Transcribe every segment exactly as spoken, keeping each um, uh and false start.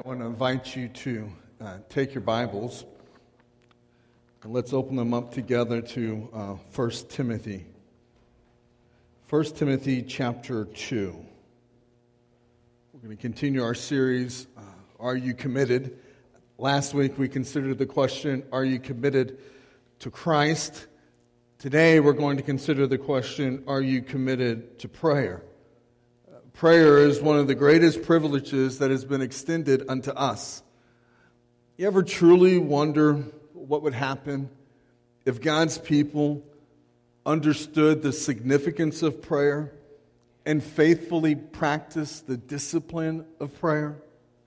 I want to invite you to uh, take your Bibles and let's open them up together to uh, First Timothy. First Timothy chapter two. We're going to continue our series, uh, Are You Committed? Last week we considered the question, Are you committed to Christ? Today we're going to consider the question, Are you committed to prayer? Prayer is one of the greatest privileges that has been extended unto us. You ever truly wonder what would happen if God's people understood the significance of prayer and faithfully practiced the discipline of prayer?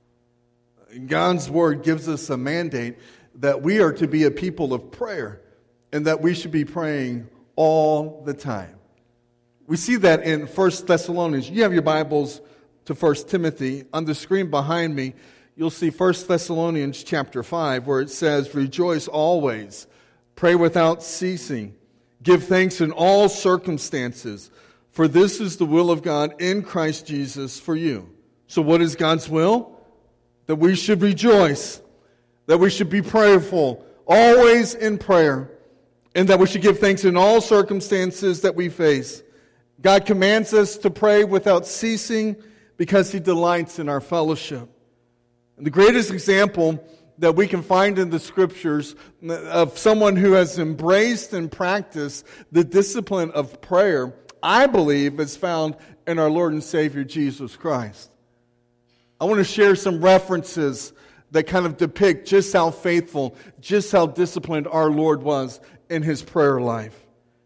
God's Word gives us a mandate that we are to be a people of prayer and that we should be praying all the time. We see that in First Thessalonians. You have your Bibles to First Timothy. On the screen behind me, you'll see First Thessalonians chapter five, where it says, Rejoice always, pray without ceasing, give thanks in all circumstances, for this is the will of God in Christ Jesus for you. So what is God's will? That we should rejoice, that we should be prayerful, always in prayer, and that we should give thanks in all circumstances that we face. God commands us to pray without ceasing because He delights in our fellowship. And the greatest example that we can find in the Scriptures of someone who has embraced and practiced the discipline of prayer, I believe, is found in our Lord and Savior Jesus Christ. I want to share some references that kind of depict just how faithful, just how disciplined our Lord was in His prayer life.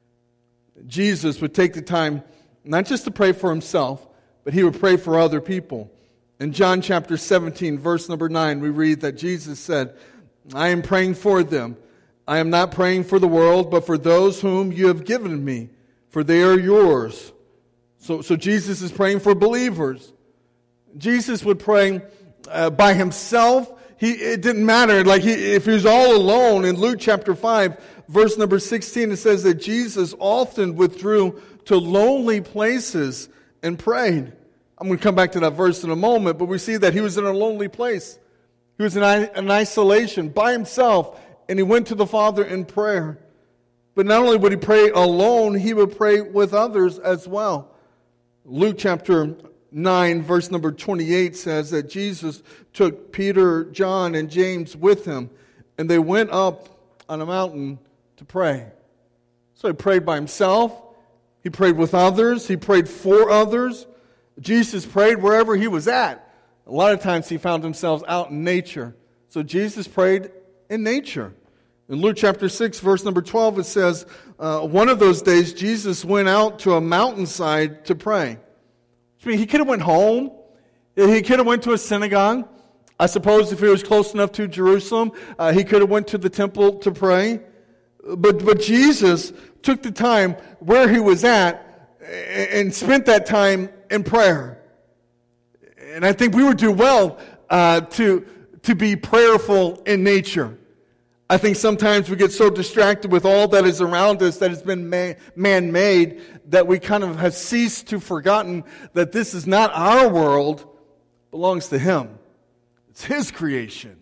Jesus would take the time not just to pray for Himself, but He would pray for other people. In John chapter seventeen, verse number nine, we read that Jesus said, I am praying for them. I am not praying for the world, but for those whom you have given me, for they are yours. So, so Jesus is praying for believers. Jesus would pray uh, by Himself. He, it didn't matter. Like he, if He was all alone, in Luke chapter five, verse number sixteen, it says that Jesus often withdrew to lonely places and prayed. I'm going to come back to that verse in a moment, but we see that He was in a lonely place. He was in, in isolation by Himself, and He went to the Father in prayer. But not only would He pray alone, He would pray with others as well. Luke chapter nine, verse number twenty-eight says that Jesus took Peter, John, and James with Him, and they went up on a mountain to pray. So He prayed by Himself, He prayed with others, He prayed for others. Jesus prayed wherever He was at. A lot of times He found Himself out in nature. So Jesus prayed in nature. In Luke chapter six, verse number twelve, it says, uh, one of those days Jesus went out to a mountainside to pray. I mean, He could have went home. He could have went to a synagogue. I suppose if He was close enough to Jerusalem, uh, He could have went to the temple to pray. But, but Jesus took the time where He was at and spent that time in prayer. And I think we would do well uh, to, to be prayerful in nature. I think sometimes we get so distracted with all that is around us that has been man-made that we kind of have ceased to forgotten that this is not our world, it belongs to Him. It's His creation.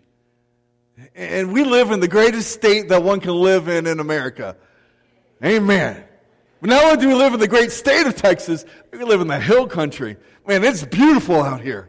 And we live in the greatest state that one can live in in America. Amen. But not only do we live in the great state of Texas, we live in the hill country. Man, it's beautiful out here.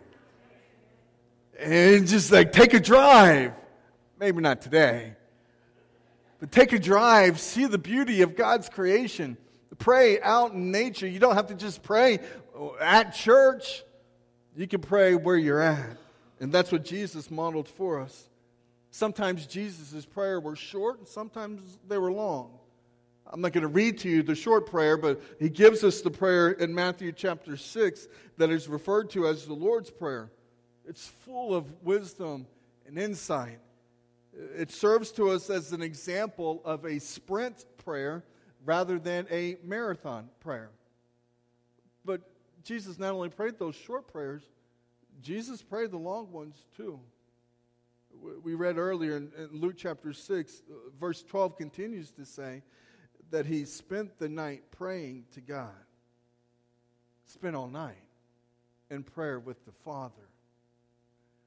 And just like take a drive. Maybe not today. But take a drive, see the beauty of God's creation. Pray out in nature. You don't have to just pray at church. You can pray where you're at. And that's what Jesus modeled for us. Sometimes Jesus' prayer were short, and sometimes they were long. I'm not going to read to you the short prayer, but He gives us the prayer in Matthew chapter six that is referred to as the Lord's Prayer. It's full of wisdom and insight. It serves to us as an example of a sprint prayer rather than a marathon prayer. But Jesus not only prayed those short prayers, Jesus prayed the long ones too. We read earlier in Luke chapter six, verse twelve continues to say that He spent the night praying to God. Spent all night in prayer with the Father.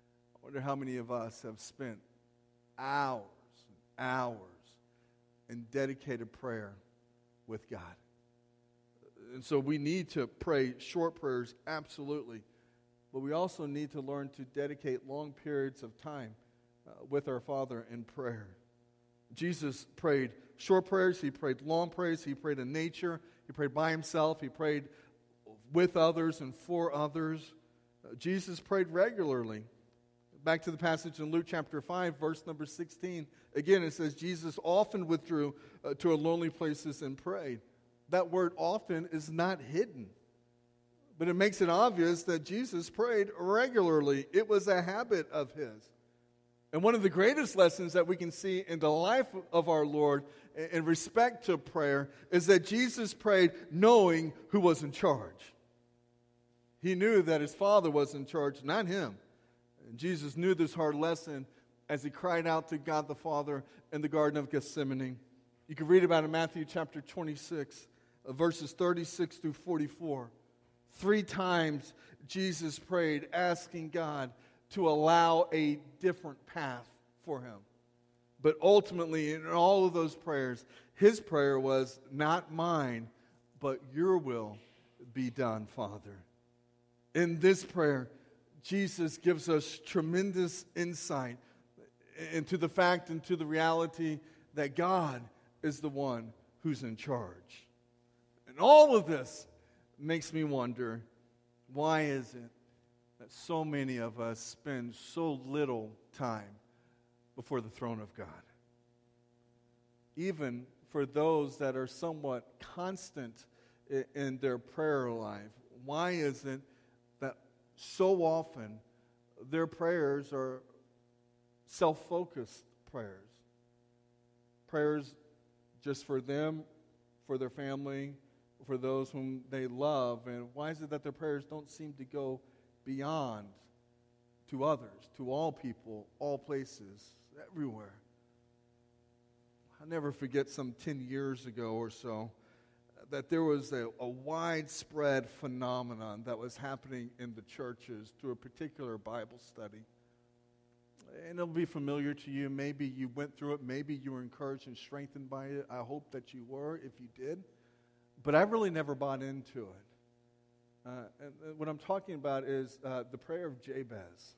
wonder how many of us have spent hours and hours in dedicated prayer with God. And so we need to pray short prayers, absolutely. But we also need to learn to dedicate long periods of time uh, with our Father in prayer. Jesus prayed short prayers, he prayed long prayers, he prayed in nature, he prayed by himself, he prayed with others and for others. Uh, Jesus prayed regularly. Back to the passage in Luke chapter five, verse number sixteen. Again, it says, Jesus often withdrew uh, to lonely places and prayed. That word often is not hidden. But it makes it obvious that Jesus prayed regularly. It was a habit of his. And one of the greatest lessons that we can see in the life of our Lord in respect to prayer is that Jesus prayed knowing who was in charge. He knew that his Father was in charge, not him. And Jesus knew this hard lesson as he cried out to God the Father in the Garden of Gethsemane. You can read about it in Matthew chapter twenty-six, verses thirty-six through forty-four. Three times Jesus prayed, asking God to allow a different path for him. But ultimately, in all of those prayers, his prayer was, not mine, but your will be done, Father. In this prayer, Jesus gives us tremendous insight into the fact and to the reality that God is the one who's in charge. And all of this makes me wonder, why is it that so many of us spend so little time before the throne of God? Even for those that are somewhat constant in their prayer life, why is it that so often their prayers are self-focused prayers? Prayers just for them, for their family, for those whom they love. And why is it that their prayers don't seem to go beyond to others, to all people, all places, everywhere? I'll never forget some ten years ago or so that there was a, a widespread phenomenon that was happening in the churches through a particular Bible study. And it'll be familiar to you. Maybe you went through it. Maybe you were encouraged and strengthened by it. I hope that you were, if you did. But I really never bought into it. Uh, and what I'm talking about is uh, the prayer of Jabez.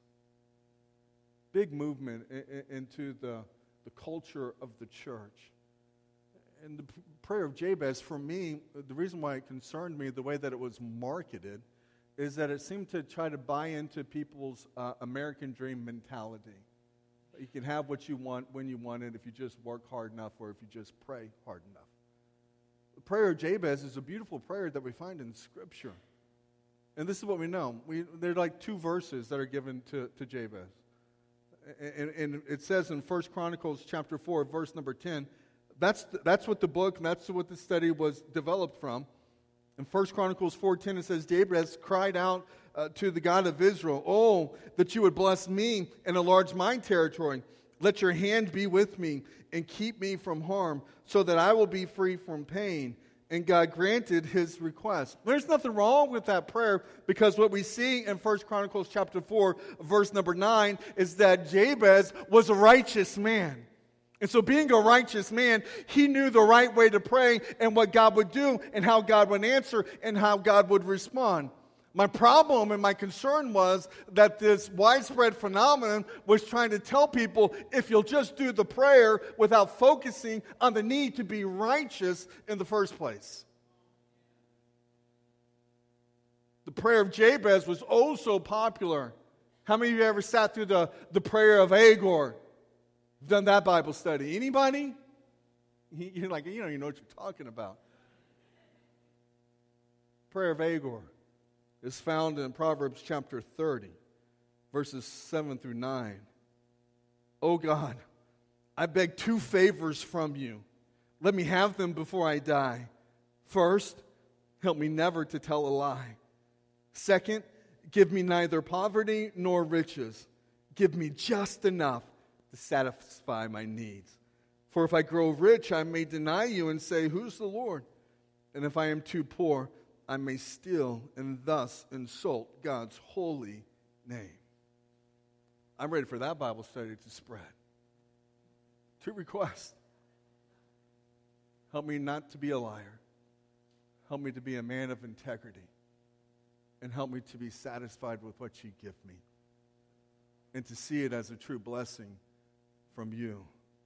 Big movement I- I- into the, the culture of the church. And the p- prayer of Jabez, for me, the reason why it concerned me, the way that it was marketed, is that it seemed to try to buy into people's uh, American dream mentality. You can have what you want when you want it if you just work hard enough or if you just pray hard enough. The prayer of Jabez is a beautiful prayer that we find in Scripture. And this is what we know. We, there are like two verses that are given to, to Jabez. And, and it says in First Chronicles chapter four, verse number ten, that's, the, that's what the book, and that's what the study was developed from. In First Chronicles four ten, it says, Jabez cried out uh, to the God of Israel, "Oh, that you would bless me and enlarge my territory. Let your hand be with me and keep me from harm, so that I will be free from pain." And God granted his request. There's nothing wrong with that prayer, because what we see in First Chronicles chapter four, verse number nine, is that Jabez was a righteous man. And so being a righteous man, he knew the right way to pray and what God would do and how God would answer and how God would respond. My problem and my concern was that this widespread phenomenon was trying to tell people, if you'll just do the prayer without focusing on the need to be righteous in the first place. The prayer of Jabez was oh so popular. How many of you ever sat through the, the prayer of Agur? Done that Bible study? Anybody? You're like, you don't even know what you're talking about. Prayer of Agur is found in Proverbs chapter thirty, verses seven through nine. "Oh God, I beg two favors from you. Let me have them before I die. First, help me never to tell a lie. Second, give me neither poverty nor riches. Give me just enough to satisfy my needs. For if I grow rich, I may deny you and say, 'Who's the Lord?' And if I am too poor, I may steal and thus insult God's holy name." I'm ready for that Bible study to spread. Two requests. Help me not to be a liar. Help me to be a man of integrity. And help me to be satisfied with what you give me. And to see it as a true blessing from you.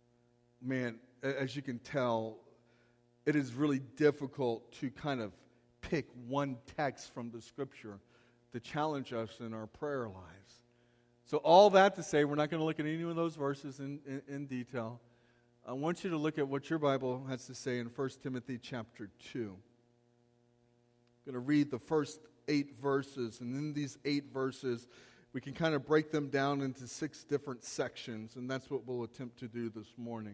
Man, as you can tell, it is really difficult to kind of pick one text from the Scripture to challenge us in our prayer lives. So all that to say, we're not going to look at any of those verses in, in, in detail. I want you to look at what your Bible has to say in First Timothy chapter two. I'm going to read the first eight verses, and in these eight verses, we can kind of break them down into six different sections, and that's what we'll attempt to do this morning.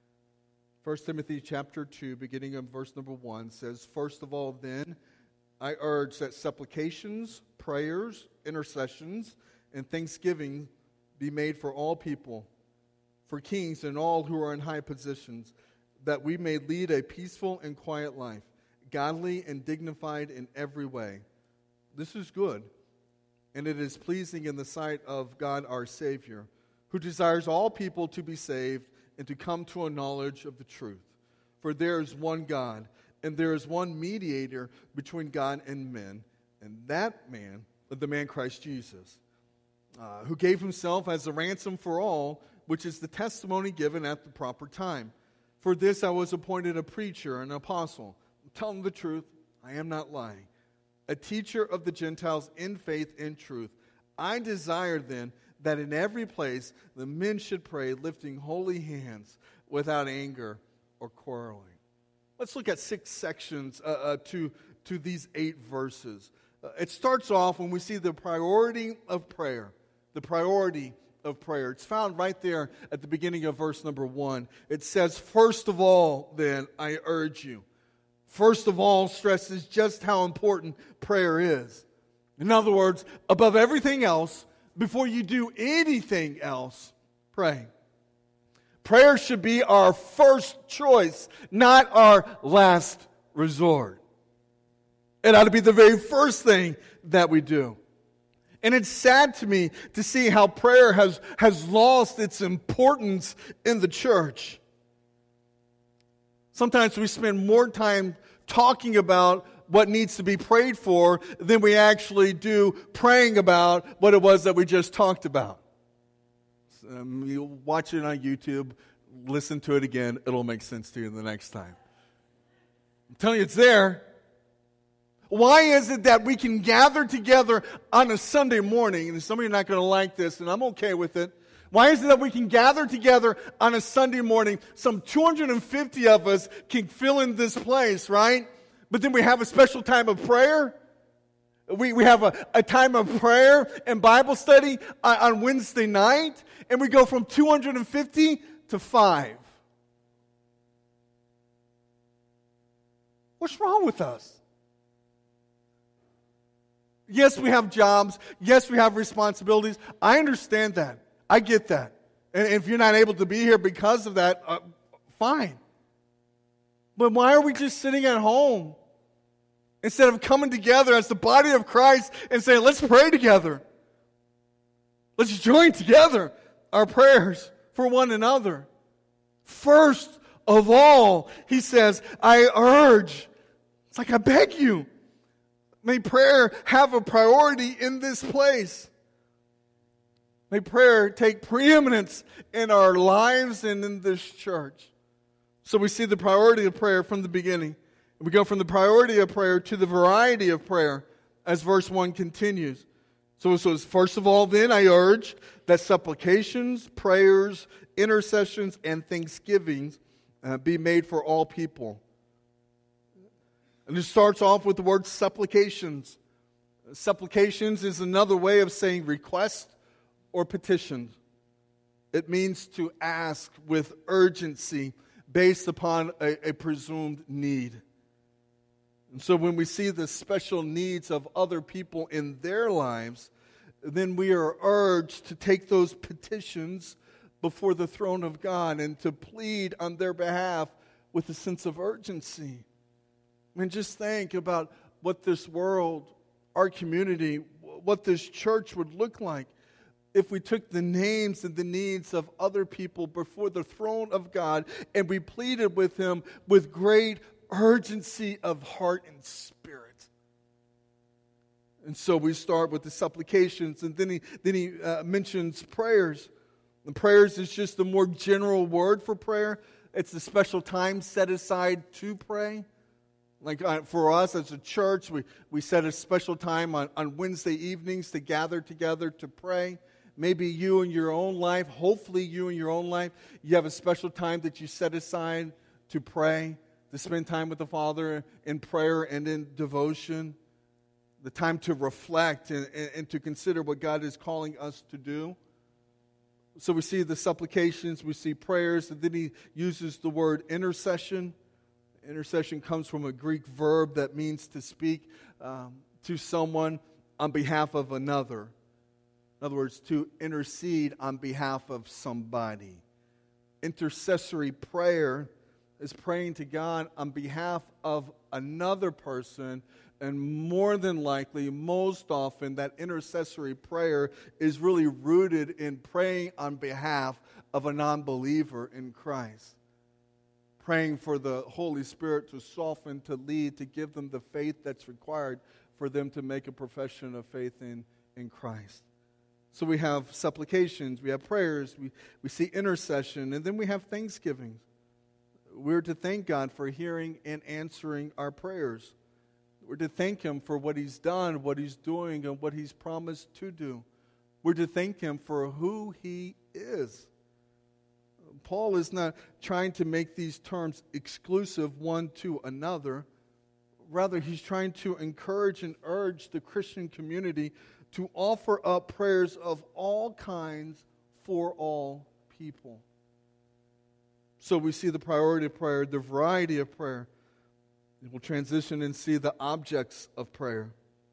First Timothy chapter two, beginning of verse number one, says, "First of all, then, I urge that supplications, prayers, intercessions, and thanksgiving be made for all people, for kings and all who are in high positions, that we may lead a peaceful and quiet life, godly and dignified in every way. This is good, and it is pleasing in the sight of God our Savior, who desires all people to be saved and to come to a knowledge of the truth. For there is one God, and there is one mediator between God and men, and that man, the man Christ Jesus, uh, who gave himself as a ransom for all, which is the testimony given at the proper time. For this I was appointed a preacher, an apostle. Telling the truth, I am not lying. A teacher of the Gentiles in faith and truth. I desire then that in every place the men should pray, lifting holy hands without anger or quarreling." Let's look at six sections uh, uh, to, to these eight verses. Uh, it starts off when we see the priority of prayer. The priority of prayer. It's found right there at the beginning of verse number one. It says, "First of all, then, I urge you." First of all stresses just how important prayer is. In other words, above everything else, before you do anything else, pray. Prayer should be our first choice, not our last resort. It ought to be the very first thing that we do. And it's sad to me to see how prayer has, has lost its importance in the church. Sometimes we spend more time talking about what needs to be prayed for than we actually do praying about what it was that we just talked about. Um, you watch it on YouTube, listen to it again, it'll make sense to you the next time. I'm telling you, it's there. Why is it that we can gather together on a Sunday morning, and some of you are not going to like this, and I'm okay with it. Why is it that we can gather together on a Sunday morning, some two hundred fifty of us can fill in this place, right? But then we have a special time of prayer. We, we have a, a time of prayer and Bible study on, on Wednesday night, and we go from two hundred fifty to five. What's wrong with us? Yes, we have jobs. Yes, we have responsibilities. I understand that. I get that. And if you're not able to be here because of that, uh, fine. But why are we just sitting at home instead of coming together as the body of Christ and saying, let's pray together. Let's join together our prayers for one another. First of all, he says, I urge. It's like I beg you. May prayer have a priority in this place. May prayer take preeminence in our lives and in this church. So we see the priority of prayer from the beginning. We go from the priority of prayer to the variety of prayer as verse one continues. So it says, first of all, then I urge that supplications, prayers, intercessions, and thanksgivings uh, be made for all people. And it starts off with the word supplications. Supplications is another way of saying request or petition. It means to ask with urgency based upon a, a presumed need. And so when we see the special needs of other people in their lives, then we are urged to take those petitions before the throne of God and to plead on their behalf with a sense of urgency. I mean, just think about what this world, our community, what this church would look like if we took the names and the needs of other people before the throne of God and we pleaded with Him with great urgency of heart and spirit. And so we start with the supplications, and then he, then he uh, mentions prayers. And prayers is just a more general word for prayer. It's a special time set aside to pray. Like uh, for us as a church, we, we set a special time on, on Wednesday evenings to gather together to pray. Maybe you in your own life, hopefully you in your own life, you have a special time that you set aside to pray, to spend time with the Father in prayer and in devotion. The time to reflect and, and, and to consider what God is calling us to do. So we see the supplications, we see prayers, and then he uses the word intercession. Intercession comes from a Greek verb that means to speak um, to someone on behalf of another. In other words, to intercede on behalf of somebody. Intercessory prayer is praying to God on behalf of another person, and more than likely, most often, that intercessory prayer is really rooted in praying on behalf of a non-believer in Christ. Praying for the Holy Spirit to soften, to lead, to give them the faith that's required for them to make a profession of faith in, in Christ. So we have supplications, we have prayers, we, we see intercession, and then we have thanksgiving. We're to thank God for hearing and answering our prayers. We're to thank Him for what He's done, what He's doing, and what He's promised to do. We're to thank Him for who He is. Paul is not trying to make these terms exclusive one to another. Rather, he's trying to encourage and urge the Christian community to offer up prayers of all kinds for all people. So we see the priority of prayer, the variety of prayer. We'll transition and see the objects of prayer.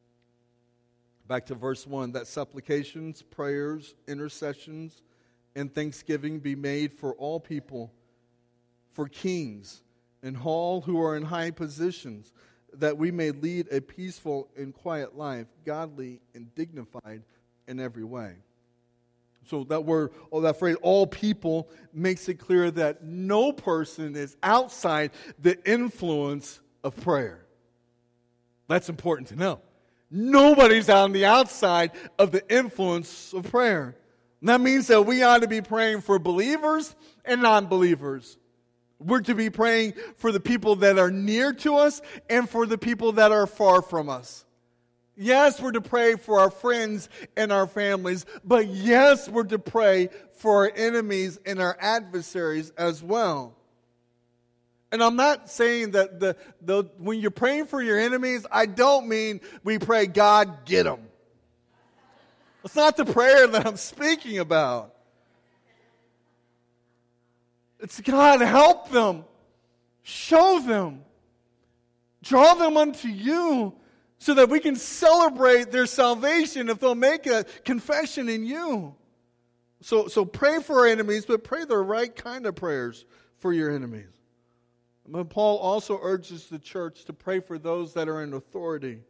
Back to verse one, that supplications, prayers, intercessions, and thanksgiving be made for all people, for kings and all who are in high positions, that we may lead a peaceful and quiet life, godly and dignified in every way. So that word, or that phrase, all people, makes it clear that no person is outside the influence of prayer. That's important to know. Nobody's on the outside of the influence of prayer. And that means that we ought to be praying for believers and non-believers. We're to be praying for the people that are near to us and for the people that are far from us. Yes, we're to pray for our friends and our families, but yes, we're to pray for our enemies and our adversaries as well. And I'm not saying that the, the when you're praying for your enemies, I don't mean we pray, God, get them. It's not the prayer that I'm speaking about. It's God, help them. Show them. Draw them unto you so that we can celebrate their salvation if they'll make a confession in you. So, so pray for our enemies, but pray the right kind of prayers for your enemies. But Paul also urges the church to pray for those that are in authority.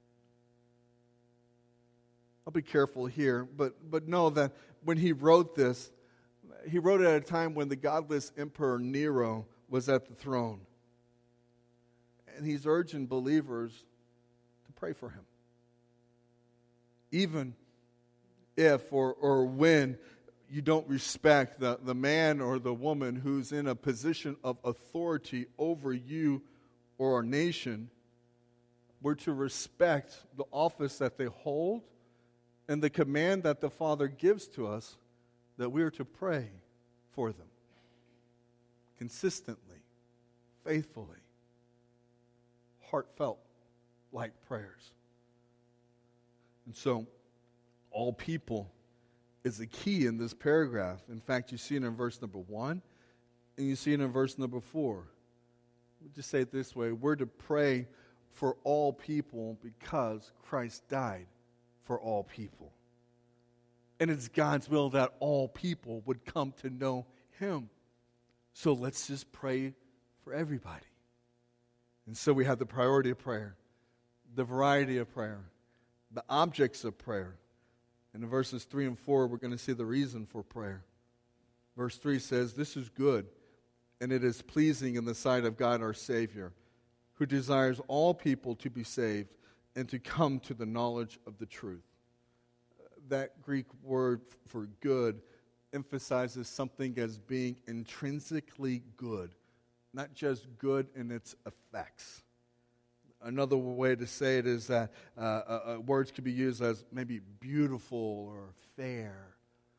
I'll be careful here, but, but know that when he wrote this, he wrote it at a time when the godless emperor Nero was at the throne. And he's urging believers to pray for him. Even if or, or when you don't respect the, the man or the woman who's in a position of authority over you or our nation, we're to respect the office that they hold and the command that the Father gives to us that we are to pray for them consistently, faithfully, heartfelt like prayers. And so, all people is a key in this paragraph. In fact, you see it in verse number one, and you see it in verse number four. We'll just say it this way. We're to pray for all people because Christ died for all people. And it's God's will that all people would come to know Him. So let's just pray for everybody. And so we have the priority of prayer, the variety of prayer, the objects of prayer, And in verses three and four, we're going to see the reason for prayer. Verse three says, "This is good, and it is pleasing in the sight of God our Savior, who desires all people to be saved and to come to the knowledge of the truth." That Greek word for good emphasizes something as being intrinsically good, not just good in its effects. Another way to say it is that uh, uh, words could be used as maybe beautiful or fair.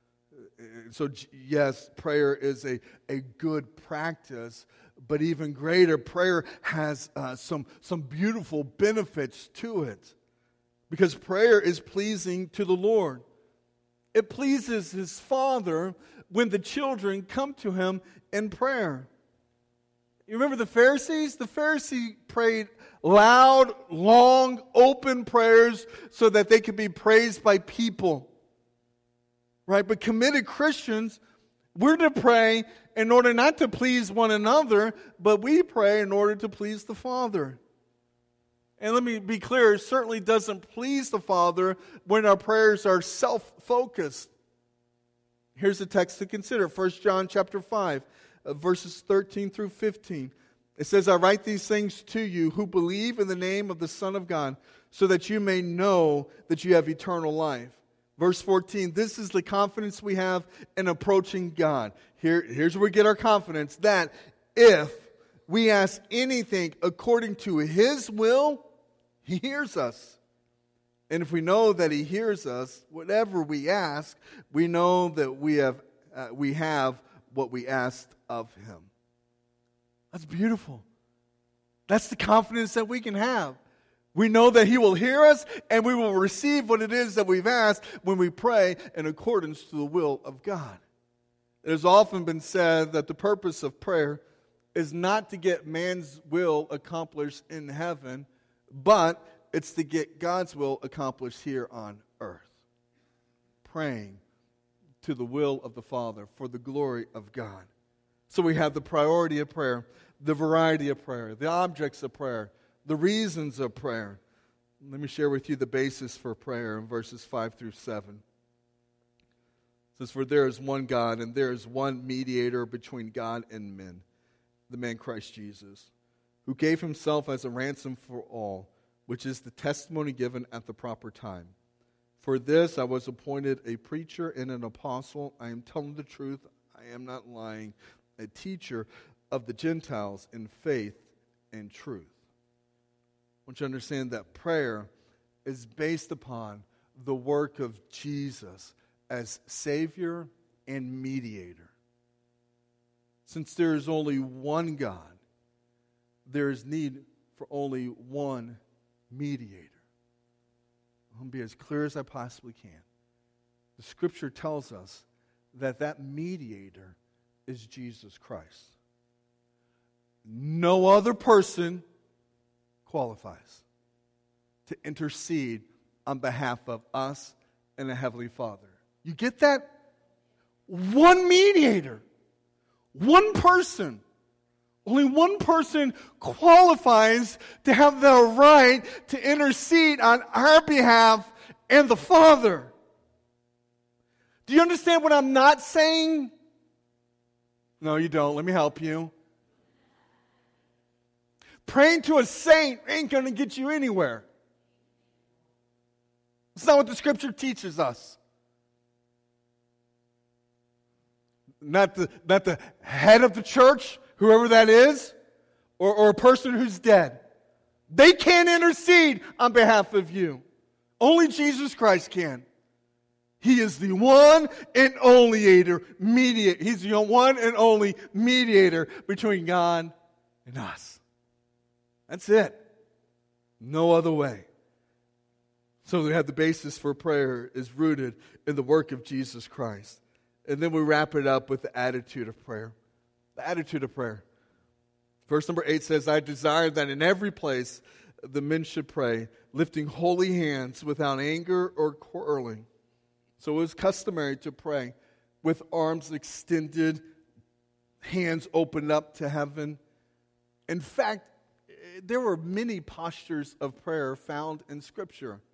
So yes, prayer is a, a good practice, but even greater, prayer has uh, some, some beautiful benefits to it. Because prayer is pleasing to the Lord. It pleases His Father when the children come to Him in prayer. You remember the Pharisees? The Pharisees prayed loud, long, open prayers so that they could be praised by people. Right? But committed Christians, we're to pray in order not to please one another, but we pray in order to please the Father. And let me be clear, it certainly doesn't please the Father when our prayers are self-focused. Here's the text to consider, First John chapter five, uh, verses thirteen through fifteen. It says, "I write these things to you who believe in the name of the Son of God, so that you may know that you have eternal life." Verse fourteen, "This is the confidence we have in approaching God." Here, here's where we get our confidence, that if we ask anything according to His will, He hears us. And if we know that He hears us, whatever we ask, we know that we have uh, we have what we asked of Him. That's beautiful. That's the confidence that we can have. We know that He will hear us and we will receive what it is that we've asked when we pray in accordance to the will of God. It has often been said that the purpose of prayer is not to get man's will accomplished in heaven, but it's to get God's will accomplished here on earth. Praying to the will of the Father for the glory of God. So we have the priority of prayer, the variety of prayer, the objects of prayer, the reasons of prayer. Let me share with you the basis for prayer in verses five through seven. It says, "For there is one God, and there is one mediator between God and men, the man Christ Jesus, who gave Himself as a ransom for all, which is the testimony given at the proper time. For this I was appointed a preacher and an apostle. I am telling the truth, I am not lying, a teacher of the Gentiles in faith and truth." I want you to understand that prayer is based upon the work of Jesus as Savior and mediator. Since there is only one God, there is need for only one mediator. I'm going to be as clear as I possibly can. The Scripture tells us that that mediator is Jesus Christ. No other person qualifies to intercede on behalf of us and the Heavenly Father. You get that? One mediator. One person. Only one person qualifies to have the right to intercede on our behalf and the Father. Do you understand what I'm not saying? No, you don't. Let me help you. Praying to a saint ain't going to get you anywhere. That's not what the Scripture teaches us. Not the, not the head of the church, whoever that is, or, or a person who's dead. They can't intercede on behalf of you. Only Jesus Christ can. He is the one and only mediator. He's the one and only mediator between God and us. That's it. No other way. So we have the basis for prayer is rooted in the work of Jesus Christ. And then we wrap it up with the attitude of prayer. The attitude of prayer. Verse number eight says, "I desire that in every place the men should pray, lifting holy hands without anger or quarreling." So it was customary to pray with arms extended, hands opened up to heaven. In fact, there were many postures of prayer found in Scripture.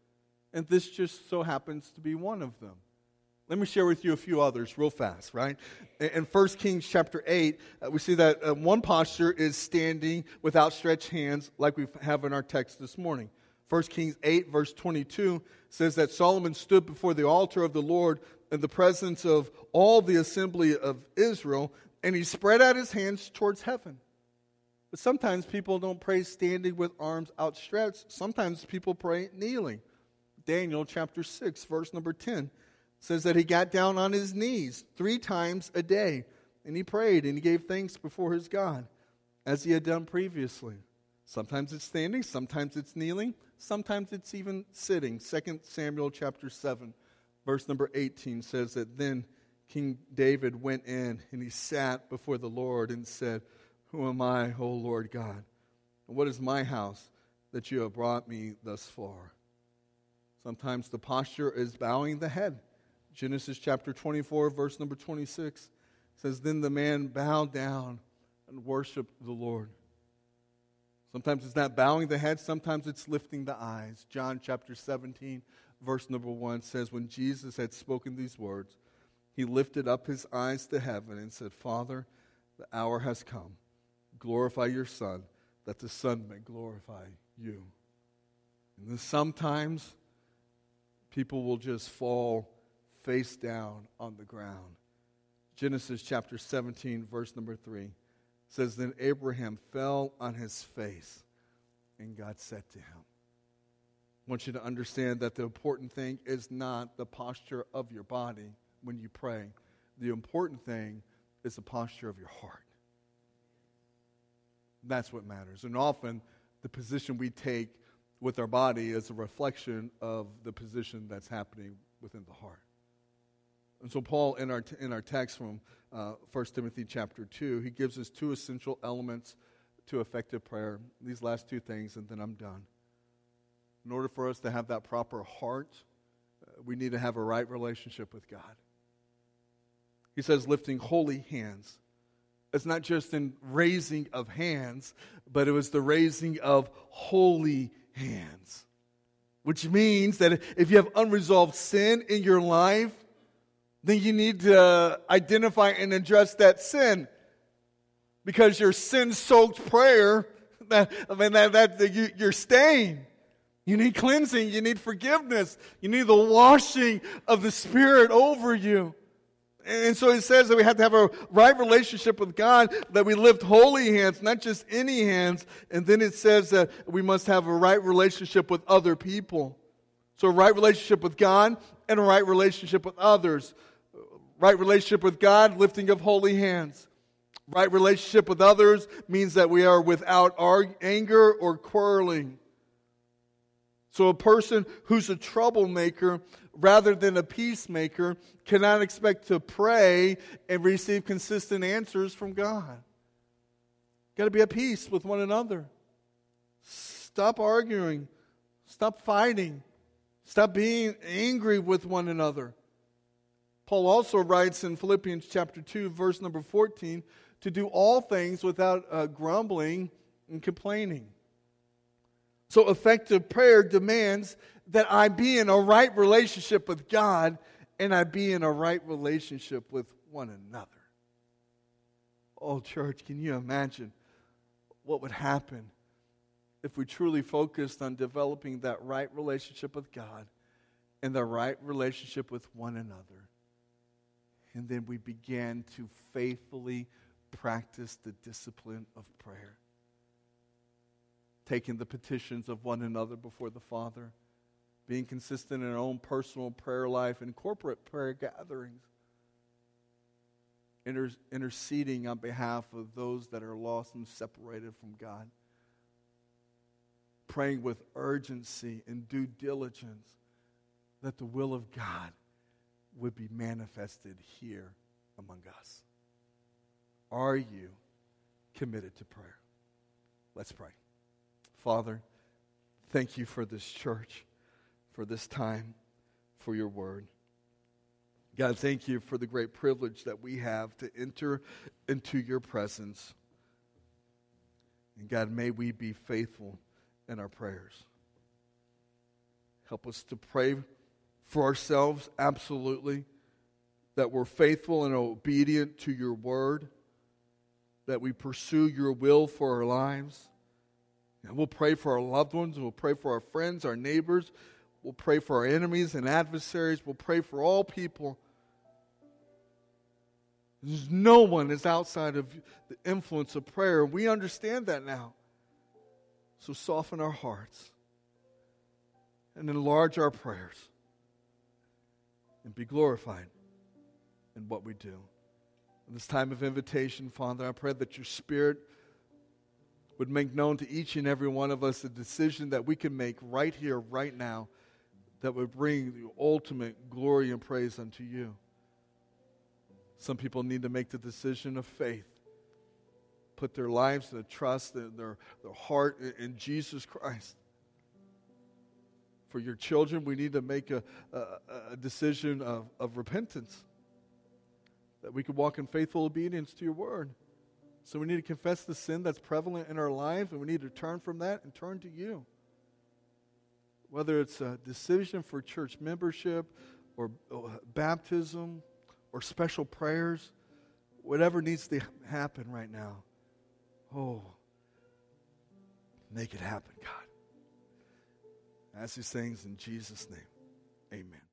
And this just so happens to be one of them. Let me share with you a few others real fast, right? In First Kings chapter eight, uh, we see that uh, one posture is standing with outstretched hands like we have in our text this morning. First Kings eight, verse twenty-two says that Solomon stood before the altar of the Lord in the presence of all the assembly of Israel, and he spread out his hands towards heaven. But sometimes people don't pray standing with arms outstretched. Sometimes people pray kneeling. Daniel chapter six, verse number ten says that he got down on his knees three times a day, and he prayed and he gave thanks before his God, as he had done previously. Sometimes it's standing, sometimes it's kneeling, sometimes it's even sitting. Second Samuel chapter seven, verse number eighteen says that then King David went in and he sat before the Lord and said, "Who am I, O Lord God? And what is my house that you have brought me thus far?" Sometimes the posture is bowing the head. Genesis chapter twenty-four, verse number twenty-six says, "Then the man bowed down and worshiped the Lord." Sometimes it's not bowing the head, sometimes it's lifting the eyes. John chapter seventeen, verse number one says, when Jesus had spoken these words, he lifted up his eyes to heaven and said, "Father, the hour has come. Glorify your Son, that the Son may glorify you." And then sometimes people will just fall face down on the ground. Genesis chapter seventeen, verse number three says, "Then Abraham fell on his face, and God said to him." I want you to understand that the important thing is not the posture of your body when you pray. The important thing is the posture of your heart. That's what matters. And often, the position we take with our body is a reflection of the position that's happening within the heart. And so Paul, in our in our text from uh, First Timothy chapter two, he gives us two essential elements to effective prayer. These last two things, and then I'm done. In order for us to have that proper heart, uh, we need to have a right relationship with God. He says lifting holy hands. It's not just in raising of hands, but it was the raising of holy hands. Which means that if you have unresolved sin in your life, then you need to identify and address that sin. Because your sin-soaked prayer, that, I mean, that, that, that you, you're staying. You need cleansing. You need forgiveness. You need the washing of the Spirit over you. And so it says that we have to have a right relationship with God, that we lift holy hands, not just any hands. And then it says that we must have a right relationship with other people. So a right relationship with God and a right relationship with others. Right relationship with God, lifting of holy hands. Right relationship with others means that we are without anger or quarreling. So a person who's a troublemaker rather than a peacemaker cannot expect to pray and receive consistent answers from God. Got to be at peace with one another. Stop arguing. Stop fighting. Stop being angry with one another. Paul also writes in Philippians chapter two, verse number fourteen, to do all things without uh, grumbling and complaining. So effective prayer demands that I be in a right relationship with God and I be in a right relationship with one another. Oh, church, can you imagine what would happen if we truly focused on developing that right relationship with God and the right relationship with one another? And then we began to faithfully practice the discipline of prayer. Taking the petitions of one another before the Father. Being consistent in our own personal prayer life and corporate prayer gatherings. Inter- interceding on behalf of those that are lost and separated from God. Praying with urgency and due diligence that the will of God would be manifested here among us. Are you committed to prayer? Let's pray. Father, thank you for this church, for this time, for your word. God, thank you for the great privilege that we have to enter into your presence. And God, may we be faithful in our prayers. Help us to pray for ourselves, absolutely, that we're faithful and obedient to your word, that we pursue your will for our lives. And we'll pray for our loved ones, we'll pray for our friends, our neighbors, we'll pray for our enemies and adversaries, we'll pray for all people. There's no one is outside of the influence of prayer. We understand that now. So soften our hearts and enlarge our prayers and be glorified in what we do. In this time of invitation, Father, I pray that your Spirit would make known to each and every one of us a decision that we can make right here, right now, that would bring the ultimate glory and praise unto you. Some people need to make the decision of faith, put their lives, their trust, their, their, their heart in Jesus Christ. For your children, we need to make a, a, a decision of, of repentance, that we could walk in faithful obedience to your word. So we need to confess the sin that's prevalent in our lives, and we need to turn from that and turn to you. Whether it's a decision for church membership or baptism or special prayers, whatever needs to happen right now, oh, make it happen, God. I ask these things in Jesus' name. Amen.